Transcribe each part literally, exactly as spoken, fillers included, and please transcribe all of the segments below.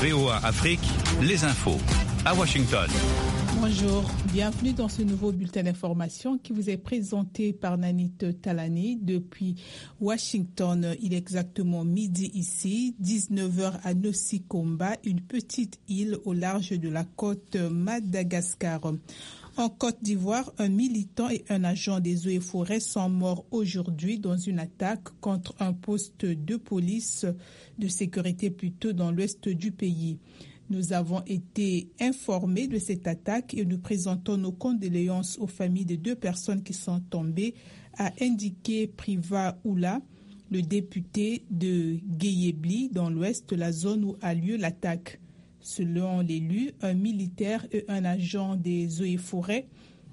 V O A Afrique, les infos à Washington. Bonjour, bienvenue dans ce nouveau bulletin d'information qui vous est présenté par Nanit Talani depuis Washington. Il est exactement midi ici, dix-neuf heures à Nosikomba, une petite île au large de la côte Madagascar. En Côte d'Ivoire, un militant et un agent des eaux et forêts sont morts aujourd'hui dans une attaque contre un poste de police de sécurité plutôt dans l'ouest du pays. Nous avons été informés de cette attaque et nous présentons nos condoléances aux familles de deux personnes qui sont tombées, a indiqué Priva Oula, le député de Gueyebli, dans l'ouest, la zone où a lieu l'attaque. Selon l'élu, un militaire et un agent des eaux et forêts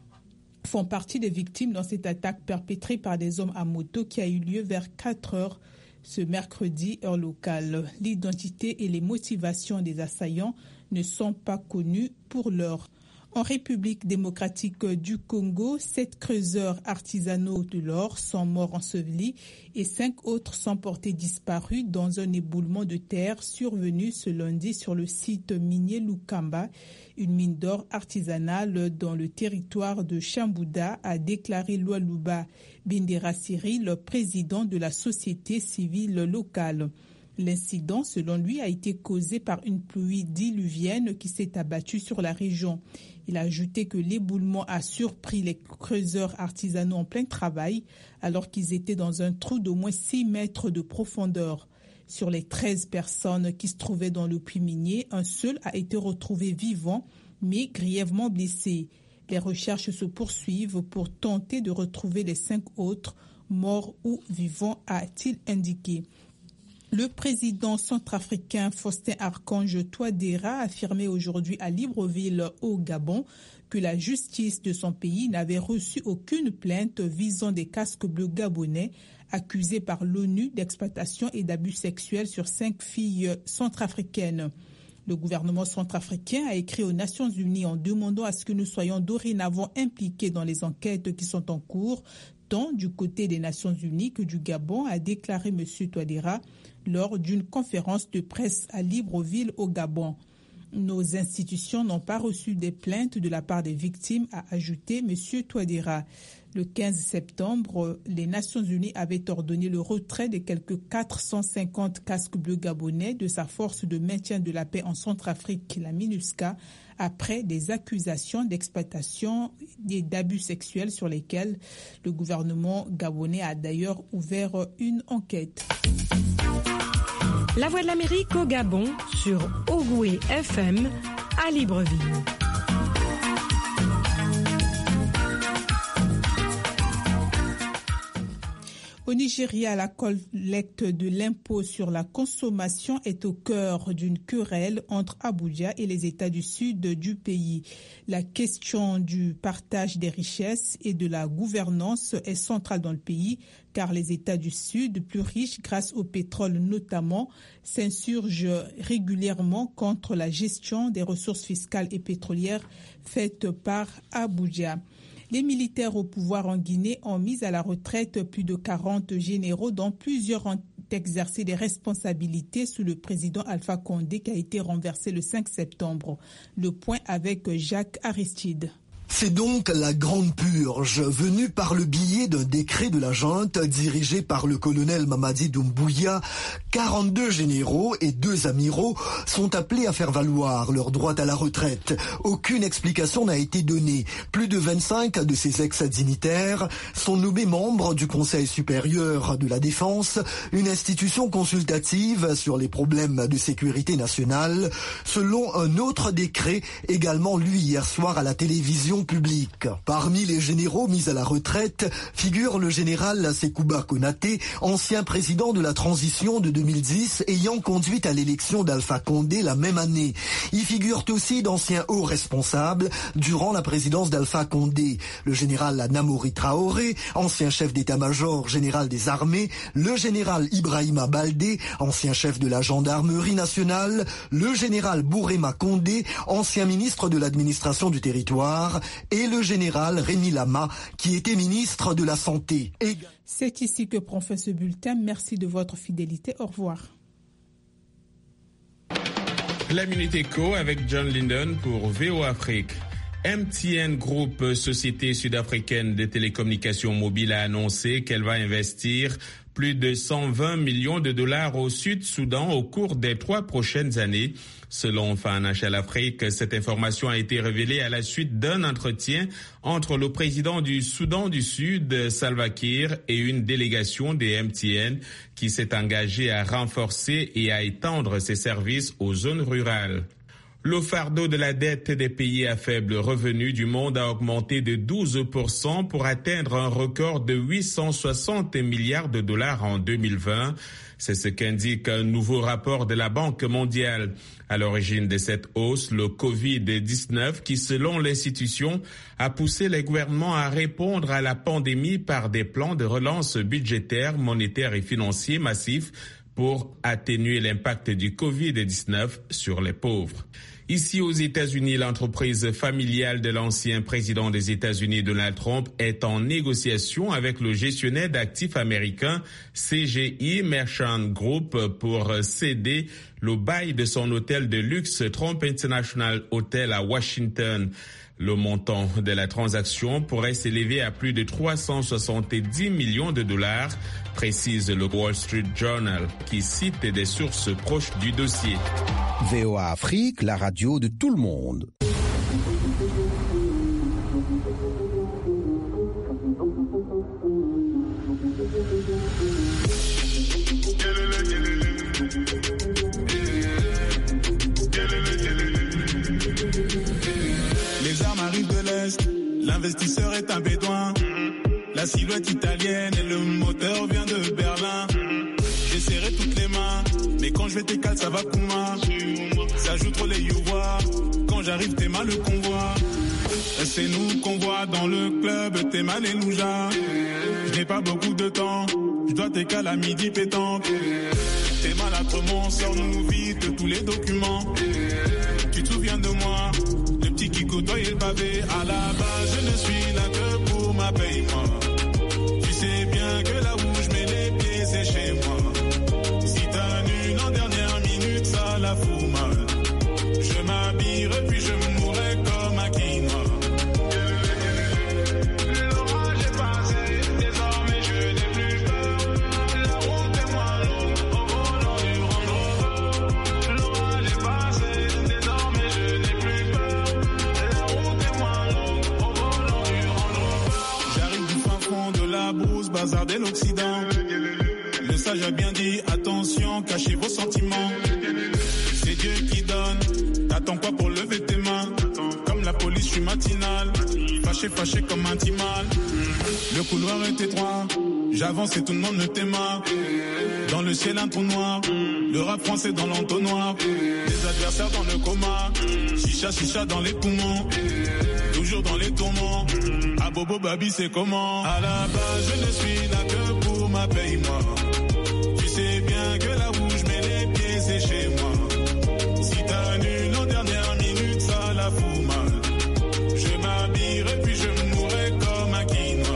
font partie des victimes dans cette attaque perpétrée par des hommes à moto qui a eu lieu vers quatre heures ce mercredi, heure locale. L'identité et les motivations des assaillants ne sont pas connues pour l'heure. En République démocratique du Congo, sept creuseurs artisanaux de l'or sont morts ensevelis et cinq autres sont portés disparus dans un éboulement de terre survenu ce lundi sur le site minier Lukamba, une mine d'or artisanale dans le territoire de Chambouda, a déclaré Lualuba Binderasiri, le président de la société civile locale. L'incident, selon lui, a été causé par une pluie diluvienne qui s'est abattue sur la région. Il a ajouté que l'éboulement a surpris les creuseurs artisanaux en plein travail alors qu'ils étaient dans un trou d'au moins six mètres de profondeur. Sur les treize personnes qui se trouvaient dans le puits minier, un seul a été retrouvé vivant mais grièvement blessé. Les recherches se poursuivent pour tenter de retrouver les cinq autres morts ou vivants, a-t-il indiqué. Le président centrafricain Faustin Archange Touadéra a affirmé aujourd'hui à Libreville, au Gabon, que la justice de son pays n'avait reçu aucune plainte visant des casques bleus gabonais accusés par l'ONU d'exploitation et d'abus sexuels sur cinq filles centrafricaines. Le gouvernement centrafricain a écrit aux Nations Unies en demandant à ce que nous soyons dorénavant impliqués dans les enquêtes qui sont en cours, tant du côté des Nations Unies que du Gabon, a déclaré M. Touadéra lors d'une conférence de presse à Libreville au Gabon. Nos institutions n'ont pas reçu des plaintes de la part des victimes, a ajouté M. Touadéra. Le quinze septembre, les Nations Unies avaient ordonné le retrait de quelques quatre cent cinquante casques bleus gabonais de sa force de maintien de la paix en Centrafrique, la MINUSCA, après des accusations d'exploitation et d'abus sexuels sur lesquels le gouvernement gabonais a d'ailleurs ouvert une enquête. La Voix de l'Amérique au Gabon sur Ogoué F M à Libreville. Au Nigeria, la collecte de l'impôt sur la consommation est au cœur d'une querelle entre Abuja et les États du Sud du pays. La question du partage des richesses et de la gouvernance est centrale dans le pays, car les États du Sud, plus riches grâce au pétrole notamment, s'insurgent régulièrement contre la gestion des ressources fiscales et pétrolières faites par Abuja. Les militaires au pouvoir en Guinée ont mis à la retraite plus de quarante généraux, dont plusieurs ont exercé des responsabilités sous le président Alpha Condé qui a été renversé le cinq septembre. Le point avec Jacques Aristide. C'est donc la grande purge venue par le biais d'un décret de la junte dirigé par le colonel Mamadi Doumbouya. quarante-deux généraux et deux amiraux sont appelés à faire valoir leur droit à la retraite. Aucune explication n'a été donnée. Plus de vingt-cinq de ces ex-dignitaires sont nommés membres du Conseil supérieur de la défense, une institution consultative sur les problèmes de sécurité nationale, selon un autre décret également lu hier soir à la télévision public. Parmi les généraux mis à la retraite figure le général Sekouba Konaté, ancien président de la transition de deux mille dix, ayant conduit à l'élection d'Alpha Condé la même année. Y figurent aussi d'anciens hauts responsables durant la présidence d'Alpha Condé. Le général Namori Traoré, ancien chef d'état-major général des armées, le général Ibrahima Baldé, ancien chef de la gendarmerie nationale, le général Bourema Condé, ancien ministre de l'administration du territoire, et le général Rémi Lama, qui était ministre de la Santé. Et... C'est ici que prend fin ce bulletin. Merci de votre fidélité. Au revoir. La Minute Éco avec John Linden pour V O Afrique. M T N Group, société sud-africaine de télécommunications mobiles, a annoncé qu'elle va investir plus de cent vingt millions de dollars au Sud-Soudan au cours des trois prochaines années. Selon Financial Afrique, cette information a été révélée à la suite d'un entretien entre le président du Soudan du Sud, Salva Kiir, et une délégation des M T N qui s'est engagée à renforcer et à étendre ses services aux zones rurales. Le fardeau de la dette des pays à faible revenu du monde a augmenté de douze pour cent pour atteindre un record de huit cent soixante milliards de dollars en deux mille vingt. C'est ce qu'indique un nouveau rapport de la Banque mondiale. À l'origine de cette hausse, le covid dix-neuf qui, selon l'institution, a poussé les gouvernements à répondre à la pandémie par des plans de relance budgétaire, monétaire et financier massifs pour atténuer l'impact du covid dix-neuf sur les pauvres. Ici aux États-Unis, l'entreprise familiale de l'ancien président des États-Unis Donald Trump est en négociation avec le gestionnaire d'actifs américain C G I Merchant Group pour céder le bail de son hôtel de luxe Trump International Hotel à Washington. Le montant de la transaction pourrait s'élever à plus de trois cent soixante-dix millions de dollars, précise le Wall Street Journal, qui cite des sources proches du dossier. V O A Afrique, la radio de tout le monde. Les armes arrivent de l'Est, l'investisseur est un bédouin. La silhouette italienne et le moteur vient de Berlin. J'ai serré toutes les mains, mais quand je vais t'écaler, ça va Kouma. Ça joue trop les youvois, quand j'arrive t'es mal le convoi. C'est nous qu'on voit dans le club, t'es mal et louja. Je n'ai pas beaucoup de temps, je dois t'écaler à midi pétanque. T'es mal à Tremont, sors-nous vite tous les documents. Tu te souviens de moi, le petit qui côtoie le pavé. À la base, je ne suis là que pour ma paye, moi. Tu sais bien que là où je mets les pieds, c'est chez moi. Si t'as nul en dernière minute, ça la fout mal. Je m'habillerai puis je mourrai comme un quinoa. L'orage est passé, désormais je n'ai plus peur. La route est moins longue au volant du Range Rover. L'orage est passé, désormais je n'ai plus peur. La route est moins longue au volant du Range Rover. J'arrive du fin fond de la brousse, bazar de l'Occident. Le sage a bien dit, attention, cachez vos sentiments. C'est Dieu qui donne, t'attends quoi pour lever tes mains? Comme la police, je suis matinal, fâché, fâché comme un timal. Le couloir est étroit, j'avance et tout le monde me t'aima. Dans le ciel un trou noir, le rap français dans l'entonnoir. Des adversaires dans le coma, chicha, chicha dans les poumons. Toujours dans les tourments, à Bobo Babi c'est comment? À la base je ne suis là que pour ma paye, moi. Tu sais bien que là où je mets les pieds c'est chez moi. Si t'as nul en dernière minute, ça la fout mal. Je m'habillerai puis je mourrai comme un quinoa.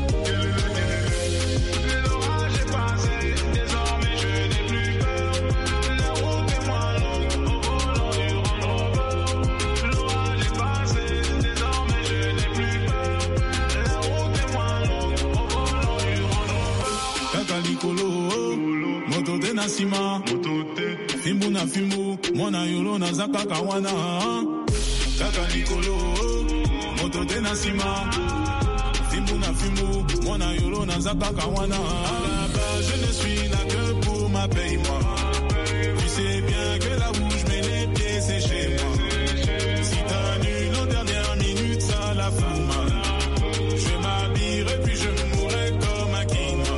L'orage est passé, désormais je n'ai plus peur. La route est moins longue au volant du Range Rover. L'orage est passé, désormais je n'ai plus peur. La route est moins longue au volant du Range Rover. Kaka Nicolo, moto de Nassima, Fimbu na Fimbu, Mona Yolo na Zaka Kawana. Kaka Nicolo, moto de Nassima, Fimbu na Fimbu, Mona Yolo na Zaka Kawana. À la base, je ne suis là que pour ma paye, moi. Tu sais bien que là où je mets les pieds, c'est chez moi. Si t'as nul en dernière minute, ça la fout mal. Je m'habillerai puis je mourrai comme un quinoa.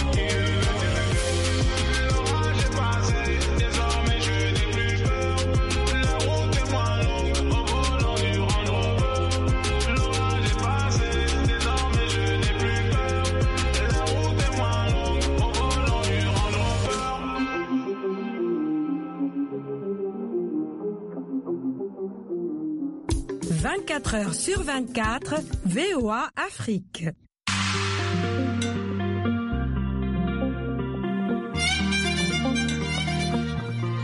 L'orage est passé, désormais je n'ai plus peur. La route est moins longue au volant du Range Rover. L'orage est passé, désormais je n'ai plus peur. La route est moins longue au volant du Range Rover. vingt-quatre heures sur vingt-quatre, V O A Afrique.